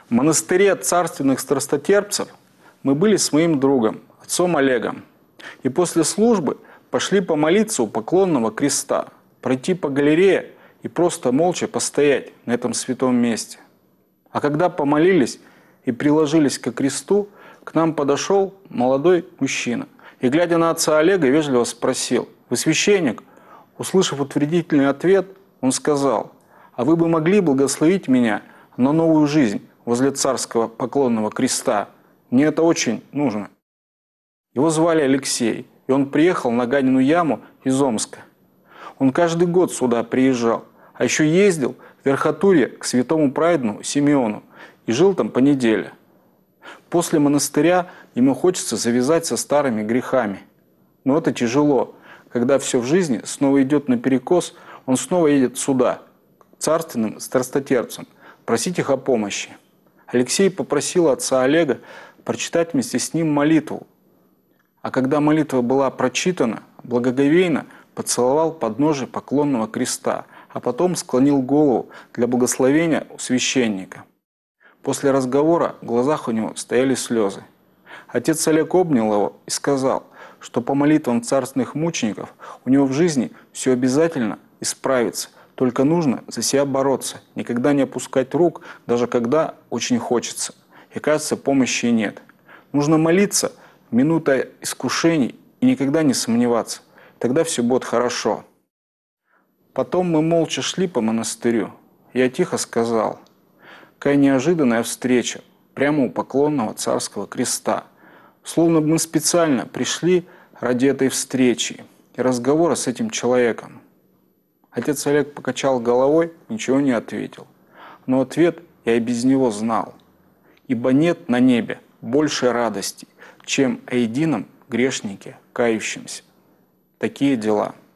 В монастыре царственных страстотерпцев мы были с моим другом, отцом Олегом. И после службы пошли помолиться у поклонного креста, пройти по галерее и просто молча постоять на этом святом месте. А когда помолились и приложились ко кресту, к нам подошел молодой мужчина и, глядя на отца Олега, вежливо спросил: «Вы священник?» Услышав утвердительный ответ, он сказал: «А вы бы могли благословить меня на новую жизнь возле царского поклонного креста? Мне это очень нужно». Его звали Алексей, и он приехал на Ганину яму из Омска. Он каждый год сюда приезжал, а еще ездил в Верхотурье к святому праведному Симеону и жил там по неделе. После монастыря ему хочется завязать со старыми грехами. Но это тяжело. Когда все в жизни снова идет наперекос, он снова едет сюда, к царственным страстотерпцам, просить их о помощи. Алексей попросил отца Олега прочитать вместе с ним молитву. А когда молитва была прочитана, благоговейно поцеловал подножие поклонного креста, а потом склонил голову для благословения у священника. После разговора в глазах у него стояли слезы. Отец Олег обнял его и сказал, что по молитвам царственных мучеников у него в жизни все обязательно исправится, только нужно за себя бороться, никогда не опускать рук, даже когда очень хочется, и кажется, помощи нет. Нужно молиться в минуты искушений и никогда не сомневаться, тогда все будет хорошо. Потом мы молча шли по монастырю. Я тихо сказал: «Какая неожиданная встреча прямо у поклонного царского креста. Словно бы мы специально пришли ради этой встречи и разговора с этим человеком». Отец Олег покачал головой, ничего не ответил. Но ответ я и без него знал. «Ибо нет на небе большей радости, чем о едином грешнике, кающемся». Такие дела.